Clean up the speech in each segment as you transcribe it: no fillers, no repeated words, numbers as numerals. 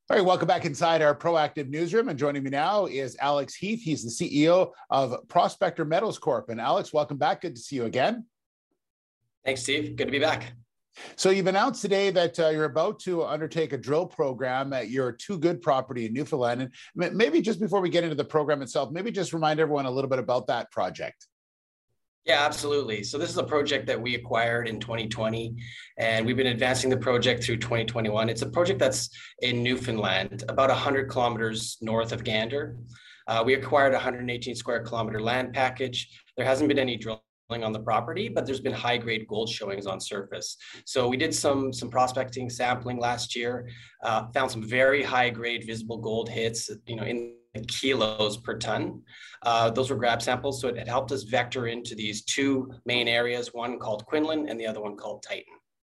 All right, welcome back inside our Proactive newsroom. And joining me now is Alex Heath. He's the CEO of Prospector Metals Corp. And Alex, welcome back. Good to see you again. Thanks, Steve. Good to be back. So you've announced today that you're about to undertake a drill program at your Too Good property in Newfoundland. And maybe just before we get into the program itself, maybe just remind everyone a little bit about that project. Yeah, absolutely. So this is a project that we acquired in 2020, and we've been advancing the project through 2021. It's a project that's in Newfoundland, about 100 kilometers north of Gander. We acquired a 118 square kilometer land package. There hasn't been any drilling on the property, but there's been high-grade gold showings on surface. So we did some prospecting sampling last year, found some very high-grade visible gold hits, in kilos per ton. Those were grab samples, so it helped us vector into these two main areas, one called Quinlan and the other one called Titan.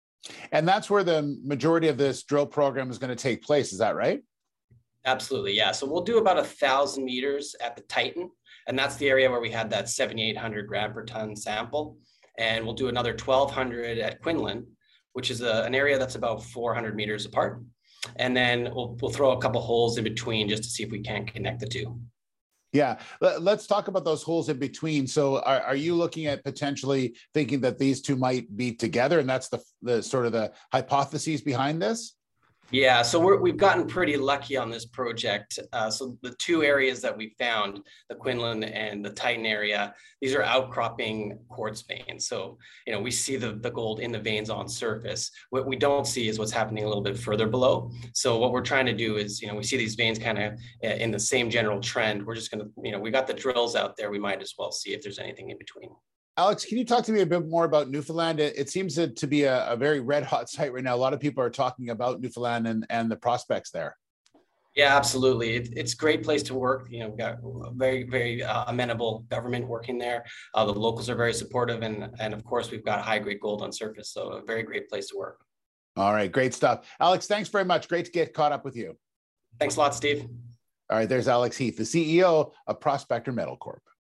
And that's where the majority of this drill program is going to take place. Is that right? Absolutely, yeah. So we'll do about 1,000 meters at the Titan, and that's the area where we had that 7,800 gram per ton sample. And we'll do another 1,200 at Quinlan, which is an area that's about 400 meters apart. And then we'll throw a couple holes in between just to see if we can't connect the two. Yeah, let's talk about those holes in between. So are you looking at potentially thinking that these two might be together, and that's the sort of the hypotheses behind this? Yeah, so we've gotten pretty lucky on this project. So the two areas that we found, the Quinlan and the Titan area, these are outcropping quartz veins. So, we see the gold in the veins on surface. What we don't see is what's happening a little bit further below. So what we're trying to do is, we see these veins kind of in the same general trend. We're just going to, we got the drills out there. We might as well see if there's anything in between. Alex, can you talk to me a bit more about Newfoundland? It seems to be a very red hot site right now. A lot of people are talking about Newfoundland and the prospects there. Yeah, absolutely. It's a great place to work. We've got very, very amenable government working there. The locals are very supportive. And of course, we've got high grade gold on surface. So a very great place to work. All right, great stuff. Alex, thanks very much. Great to get caught up with you. Thanks a lot, Steve. All right, there's Alex Heath, the CEO of Prospector Metals Corp.